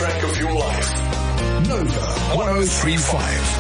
soundtrack of your life. Nova 103.5.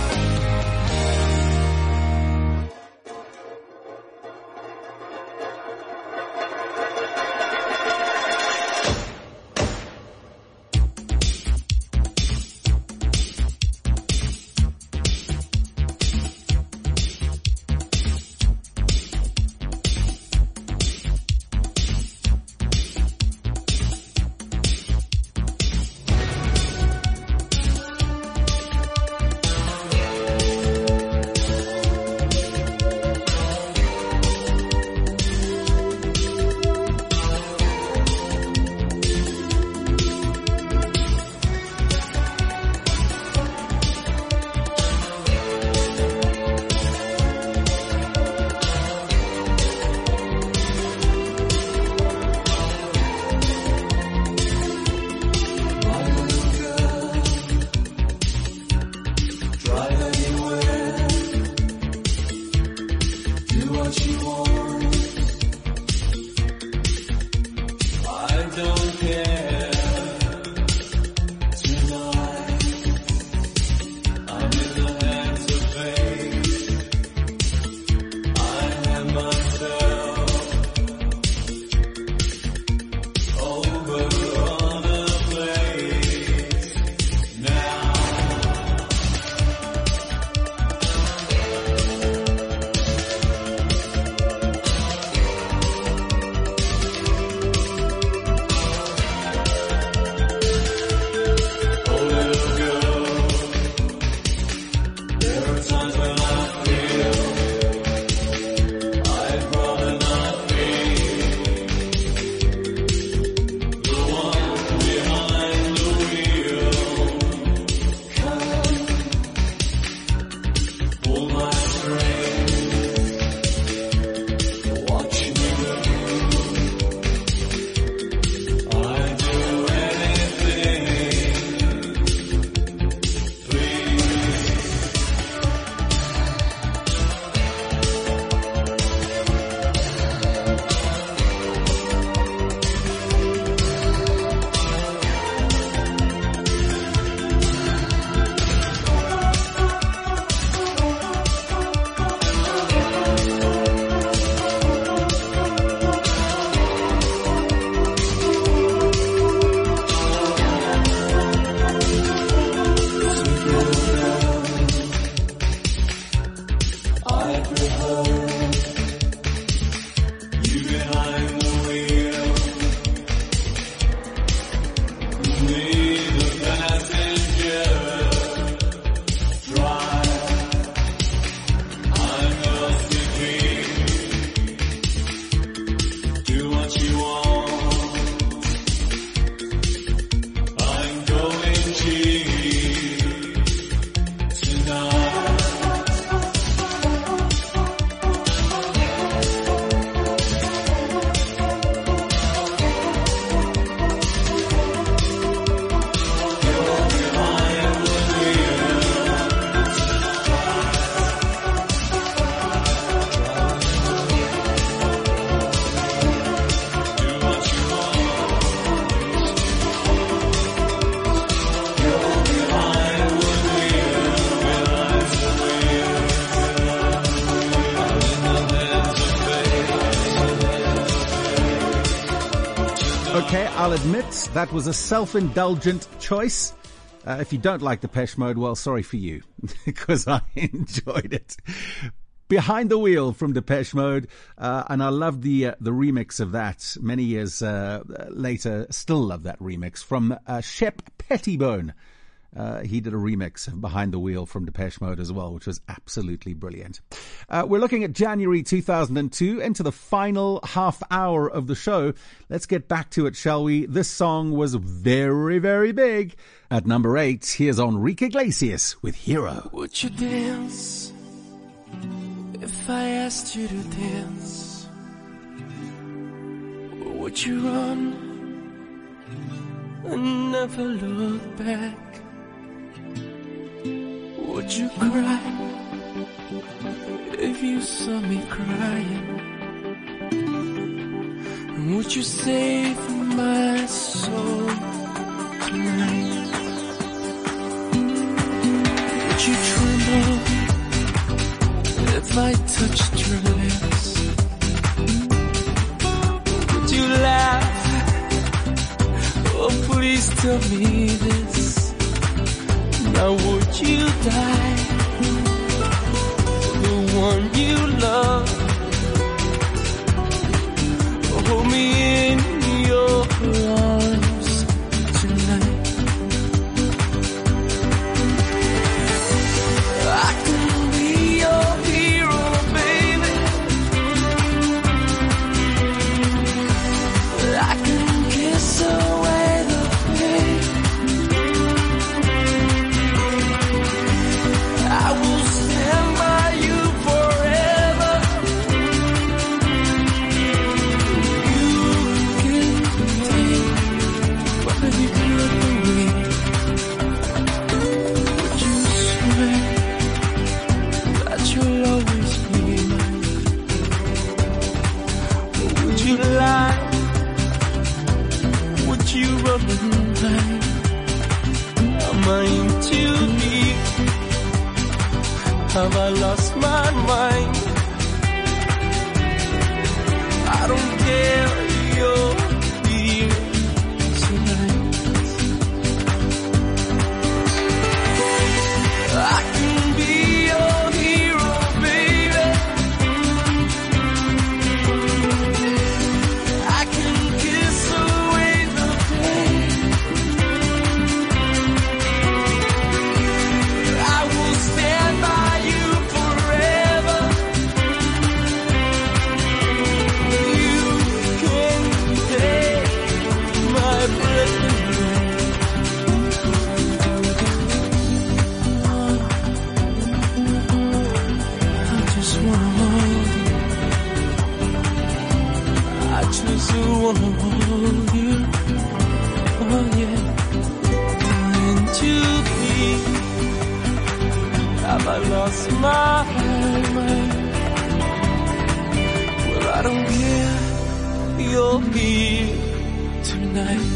Okay, I'll admit that was a self-indulgent choice. If you don't like Depeche Mode, well, sorry for you, because I enjoyed it. Behind the Wheel from Depeche Mode, and I love the remix of that many years later. Still love that remix from Shep Pettibone. He did a remix of Behind the Wheel from Depeche Mode as well, which was absolutely brilliant. We're looking at January 2002, into the final half hour of the show. Let's get back to it, shall we? This song was very, very big. At number 8, here's Enrique Iglesias with Hero. Would you dance if I asked you to dance? Or would you run and never look back? Would you cry if you saw me crying? And would you save my soul tonight? if I touched your lips? Would you laugh? Oh, please tell me this. Now would you die for the one you love? Hold me in your arms tonight. I can be your hero, baby. I can kiss away the pain. I will stand by you forever. You can take what you could away. Would you swear that you'll always be mine? Or would you lie? Would you run and hide? Am I in too deep? Have I lost my mind? I don't care, you're here tonight. I can be your hero, baby. I can kiss away the pain. I will stand by you forever. You can take my breath away. I just wanna hold you. I just wanna hold you. Oh yeah. Into me. Have I lost my mind? Well, I don't care. You're here tonight.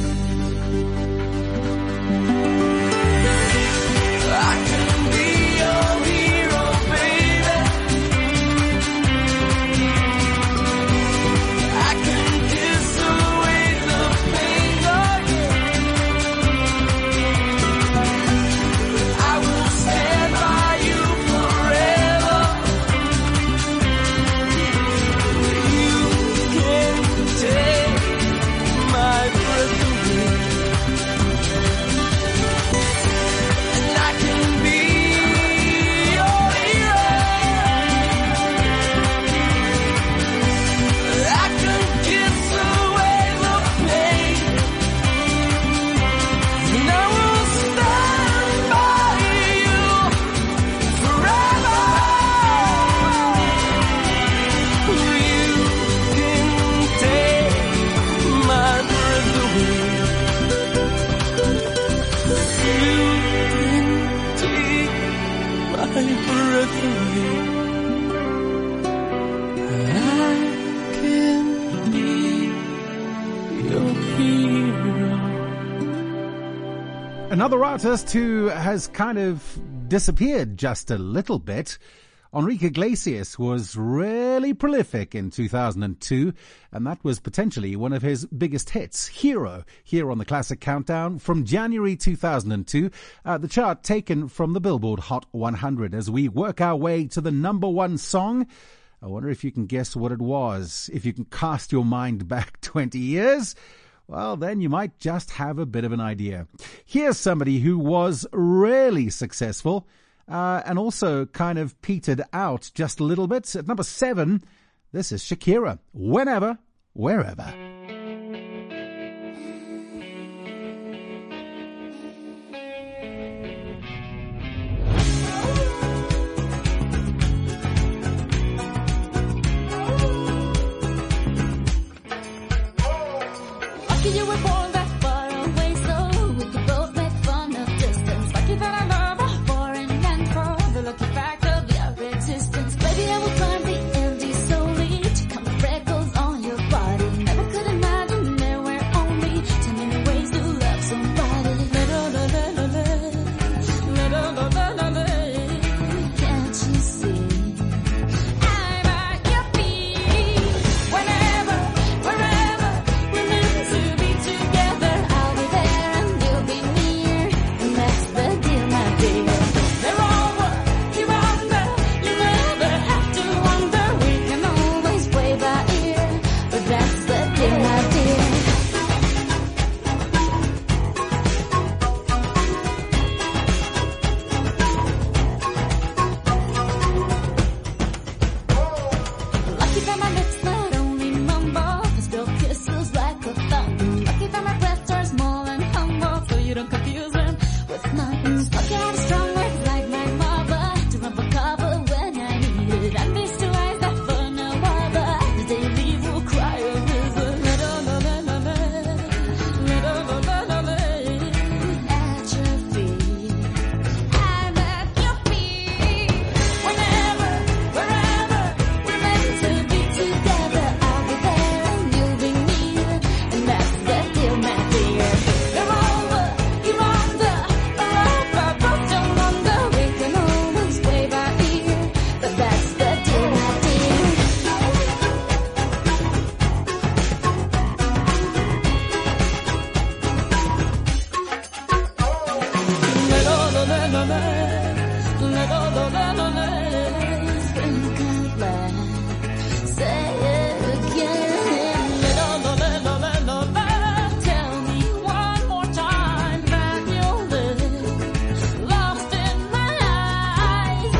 I can be your hero, baby. I can kiss away the pain, oh yeah. I will stand by you forever. You can take my breath away. And I can be your hero. I can kiss away the pain. And I will stand by you forever. You can take my breath away. You can take my breath away. I can be your hero. Another artist who has kind of disappeared just a little bit. Enrique Iglesias was really prolific in 2002, and that was potentially one of his biggest hits, Hero, here on the Classic Countdown from January 2002, the chart taken from the Billboard Hot 100. As we work our way to the number one song, I wonder if you can guess what it was. If you can cast your mind back 20 years, well, then you might just have a bit of an idea. Here's somebody who was really successful, and also kind of petered out just a little bit. At number 7, this is Shakira, Whenever, Wherever. Lucky you were born that far away, so we could both make fun of distance. Lucky that I love her for and for the lucky fact of your existence. Baby, I will climb the Andes solely to count the freckles on your body. Never could Think out loud. Say it again. Tell me one more time that you'll live lost in my eyes.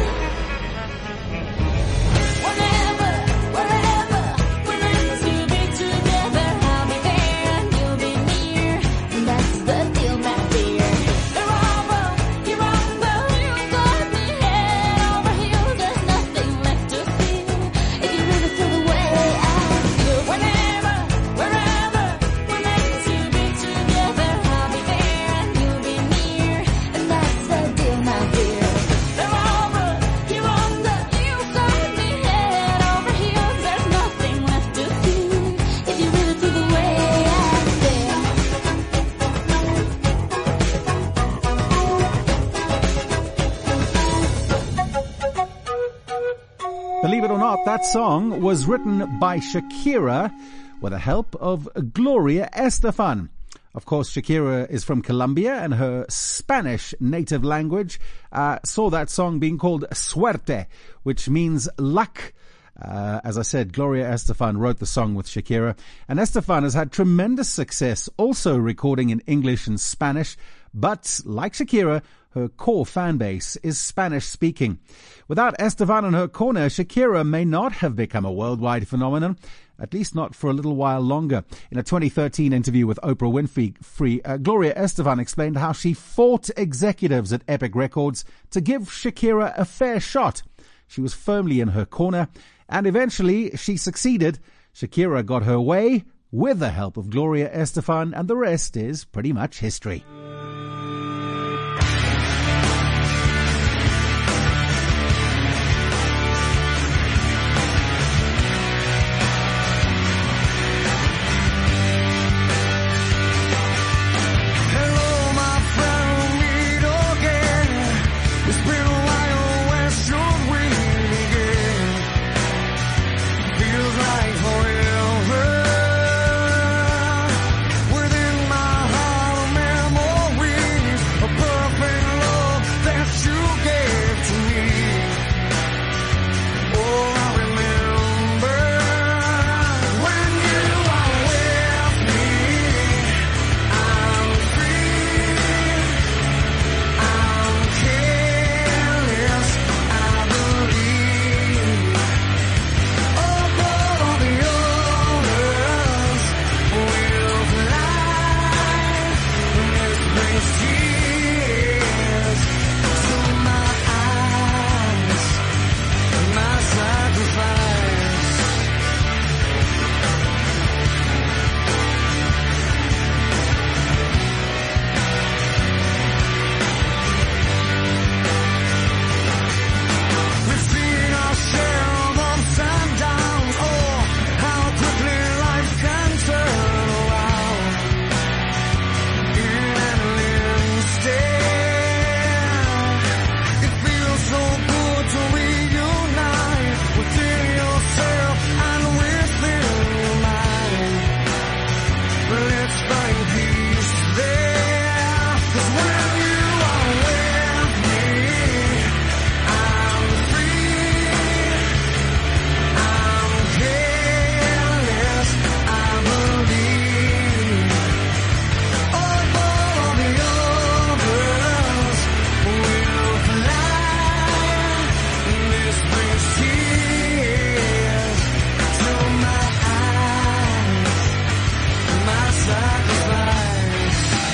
Whenever, wherever, we're meant to be together. I'll be there and you'll be near. That's the deal, my dear. You're over, you're over, you got me head over heels. There's nothing left to feel if you really feel the way I feel. Whenever, wherever, we're meant to be together. I'll be there and you'll be near. And that's the deal, my dear. You're over, you're under, you got me head over heels. There's nothing left to feel if you really feel the way I feel. Believe it or not, that song was written by Shakira with the help of Gloria Estefan. Of course, Shakira is from Colombia, and her Spanish native language saw that song being called Suerte, which means luck. As I said, Gloria Estefan wrote the song with Shakira, and Estefan has had tremendous success also recording in English and Spanish, but like Shakira, her core fan base is Spanish-speaking. Without Estefan in her corner, Shakira may not have become a worldwide phenomenon, at least not for a little while longer. In a 2013 interview with Oprah Winfrey, Gloria Estefan explained how she fought executives at Epic Records to give Shakira a fair shot. She was firmly in her corner, and eventually she succeeded. Shakira got her way with the help of Gloria Estefan, and the rest is pretty much history. Hello, my friend, we'll meet again. It's been a while, where should we begin? Feels like forever. Within my heart of memories, a perfect love that you gave to me. Oh, I remember when you are with me. I'm free, I'm careless, I believe. Above all the others, we'll fly. This brings tears to my eyes, my sacrifice. We've seen our share of ups and downs. Oh, how quickly life can turn around. In an instant, it feels so good to reunite within yourself and within your mind. Let's find peace there, 'cause when you are with me, I'm free, I'm careless, I believe. Above all the others, we'll fly. This brings tears to my eyes, my sacrifice.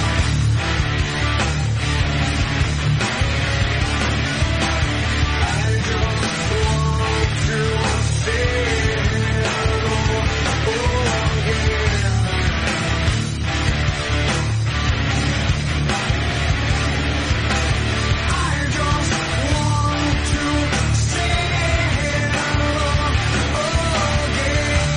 I just want to say hello again. I just want to say hello again.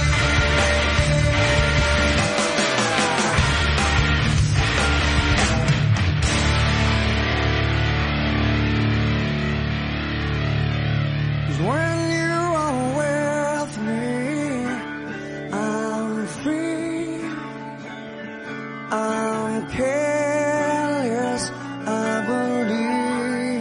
Cause when you are with me, I'm free, I'm careless, I believe.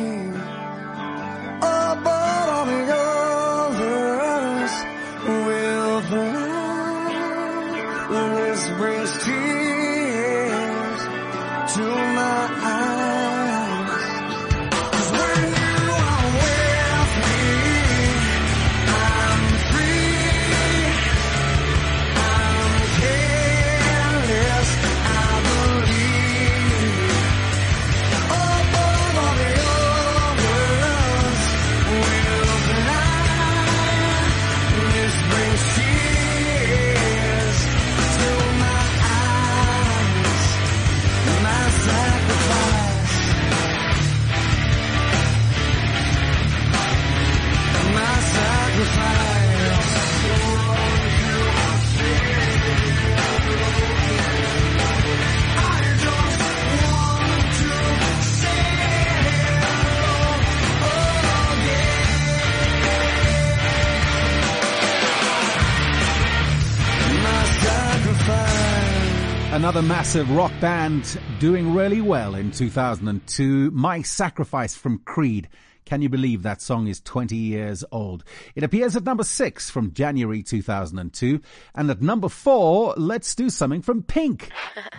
Another massive rock band doing really well in 2002. My Sacrifice from Creed. Can you believe that song is 20 years old? It appears at number 6 from January 2002. And at number 4, let's do something from Pink.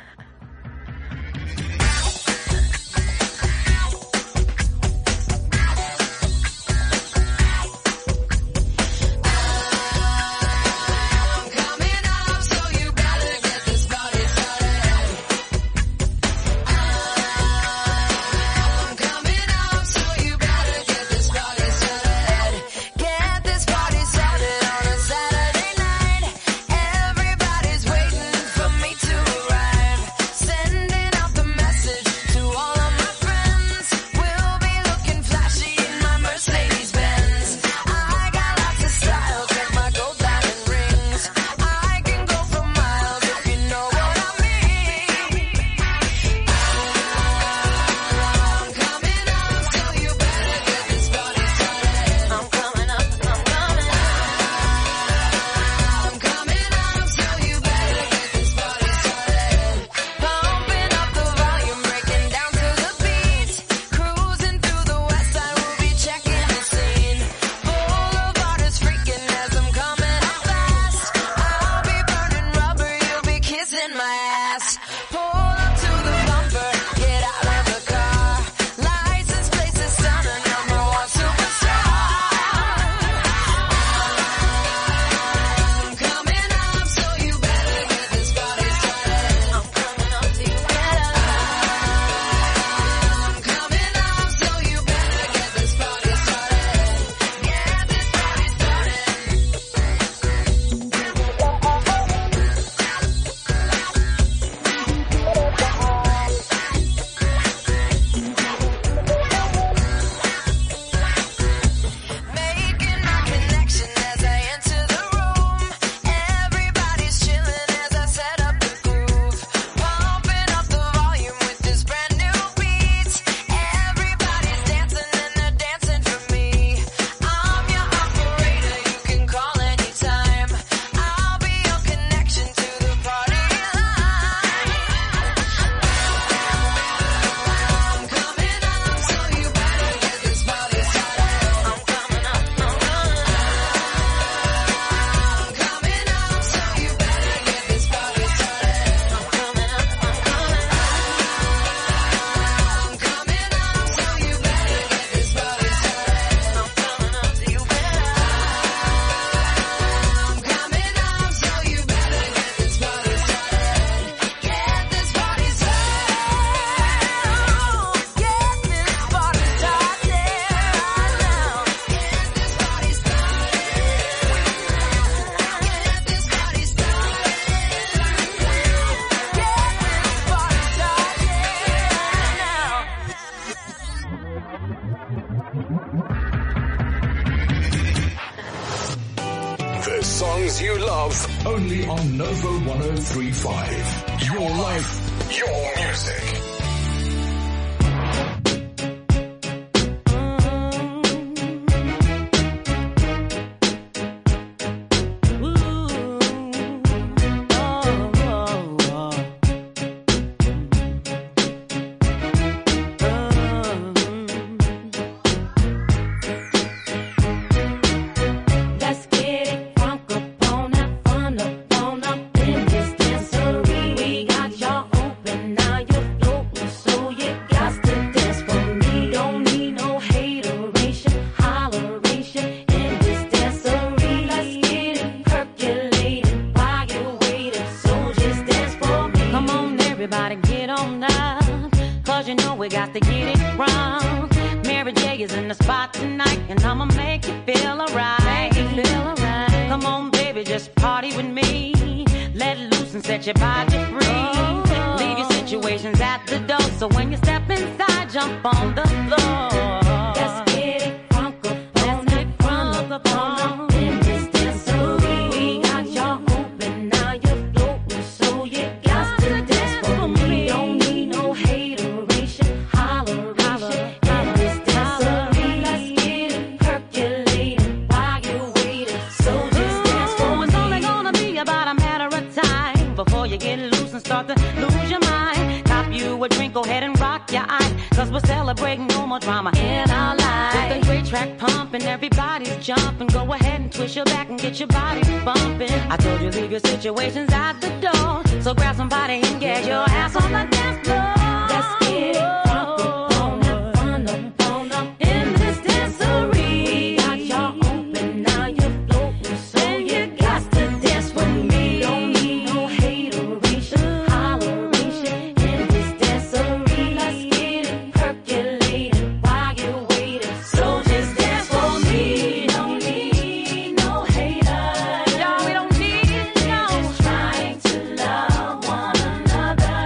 The songs you love, only on Nova 103.5. Your life, your music. Before you get loose and start to lose you a drink, go ahead and rock your eyes. Cause we're celebrating no more drama in our lives. With the great track pumping, everybody's jumping. Go ahead and twist your back and get your body bumping. I told you leave your situations at the door. So grab somebody and get your ass on the dance floor. Let's get it crunk up on up, fun up, on up in this dancery. Got y'all open, now you're floating, so you got to dance with me. Don't need no hateration, holleration in this dancery. Let's get it percolating while you're waiting, so just dance for me. Don't need no haters, y'all, we don't need no. Just trying to love one another.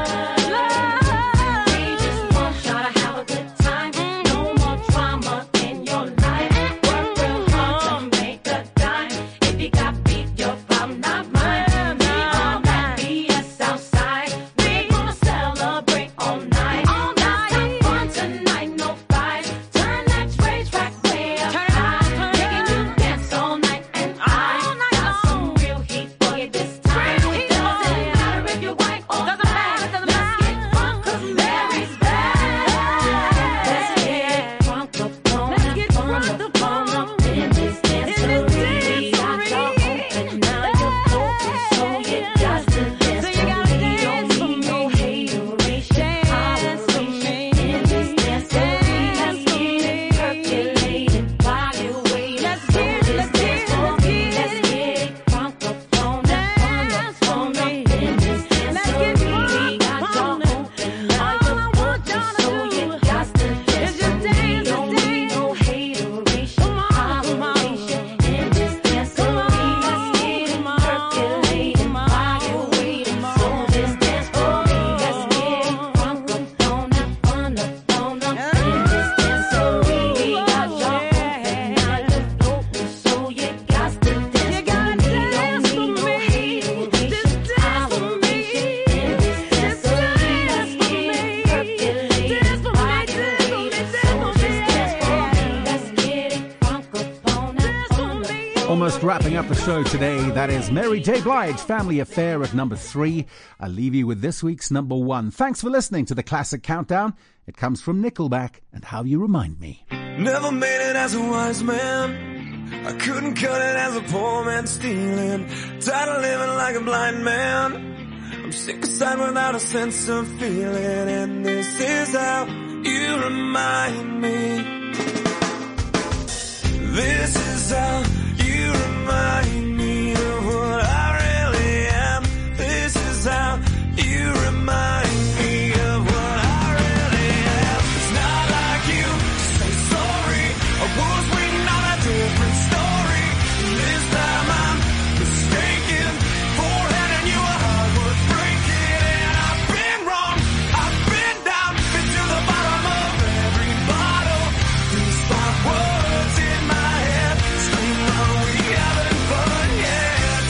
We just want y'all to have a good time. No more drama in your life. Work real hard to make a dime. If you got beef, your problem, not mine. We on that BS outside. We gonna celebrate all night. Let's have fun tonight, no fight. Turn that train track way up high. Making you dance all night, and I got some real heat for you this time. It doesn't matter if you're white or black. Let's get drunk 'cause Mary's back. Let's get drunk up on that fun up in this dancery. Got y'all open, now you're floating, so you got to dance for me. Don't need no hateration, holleration in this dancery. Let's get it percolating while you're waiting, so just dance for me. Let's get it drunk up on that fun up in this dancery. Got y'all open, now you're floating, so you got to dance for me. Don't need no hateration, holleration in this dancery. Let's get it percolating while you're waiting, so just dance for me. Let's get it drunk up on that fun up in this dancery. Got y'all open, now you're floating, so you got to dance for me. Don't need no hateration, holleration in this dancery. Let's get it percolating while you're waiting, so just dance for me. Let's get it drunk up on that fun up. Almost wrapping up the show today. That is Mary J. Blige, Family Affair at number 3. I'll leave you with this week's number 1. Thanks for listening to the Classic Countdown. It comes from Nickelback and How You Remind Me. Never made it as a wise man. I couldn't cut it as a poor man stealing. Tired of living like a blind man. I'm sick aside without a sense of feeling. And this is how you remind me. This is how you remind me of what I really am. This is how you remind me of what I really am. It's not like you to say sorry. I was waiting on a different story. This time I'm mistaken for handing you a heart worth breaking. And I've been wrong, I've been down, been to the bottom of every bottle. These 5 words in my head scream, are we having fun yet?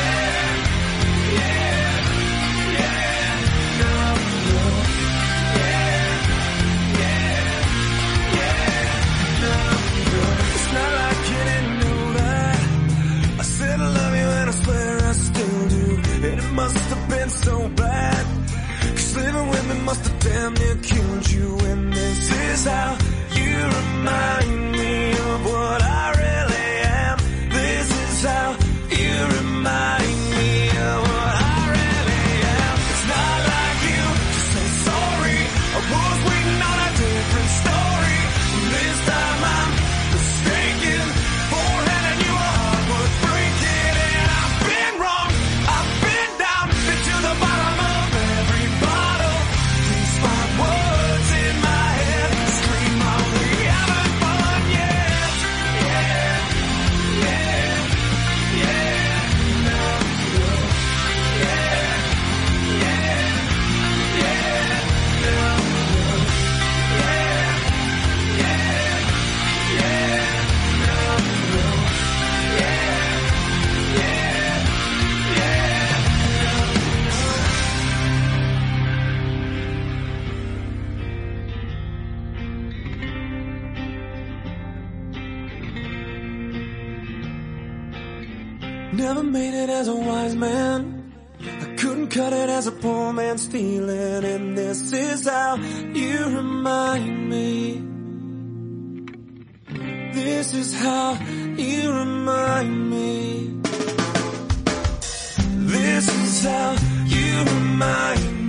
It's not like you didn't know that. I said I love you and I swear I still do. And it must have been so bad, 'cause living with me must have damn near killed you. And this is how you remind me of what I really am. This is how you remind me of what I really am. It's not like you to say sorry. I was waiting on a different story. This time I'm mistaken for handing you a heart worth breaking. And I've been wrong, I've been down, been to the bottom of every bottle. These 5 words in my head scream, are we having fun yet? Never made it as a wise man. I couldn't cut it as a poor man stealing, and this is how you remind me. This is how you remind me. This is how you remind me.